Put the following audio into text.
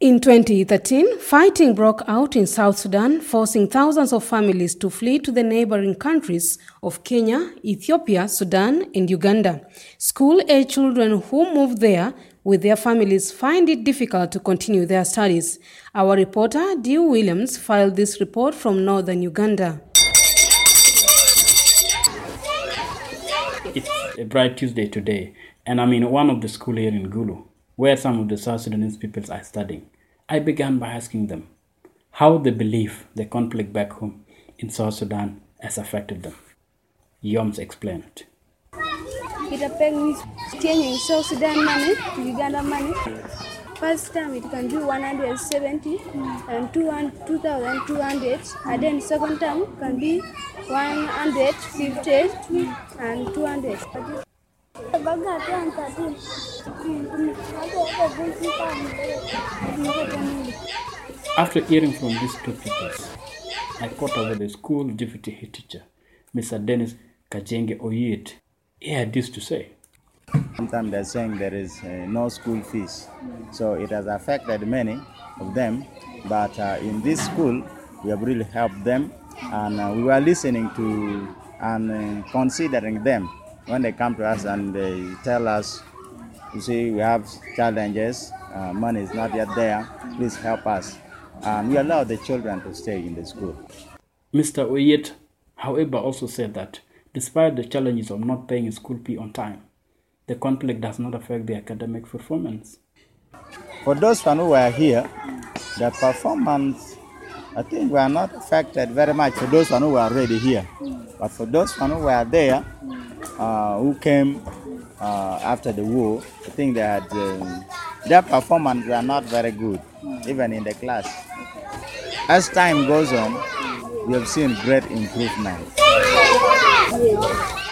In 2013, fighting broke out in South Sudan, forcing thousands of families to flee to the neighboring countries of Kenya, Ethiopia, Sudan, and Uganda. School-age children who moved there with their families find it difficult to continue their studies. Our reporter, Dew Williams, filed this report from northern Uganda. It's a bright Tuesday today, and I'm in one of the schools here in Gulu, where some of the South Sudanese peoples are studying. I began by asking them how they believe the conflict back home in South Sudan has affected them. Yoms explained. It affects me changing South Sudan money to Uganda money. First time it can be 170 and 2,200, and then second time can be 150 and 200. After hearing from these two peoples, I caught up with the school deputy head teacher, Mr. Dennis Kajenge Oyet. He had this to say. Sometimes they're saying there is no school fees, so it has affected many of them. But in this school, we have really helped them, and we were listening to and considering them when they come to us and they tell us, you see, we have challenges, money is not yet there, please help us. And we allow the children to stay in the school. Mr. Oyet, however, also said that despite the challenges of not paying school fee on time, the conflict does not affect the academic performance. For those who were here, the performance, I think, were not affected very much for those who were already here. But for those who were there, who came after the war, I think that their performance were not very good, even in the class. As time goes on, we have seen great improvement.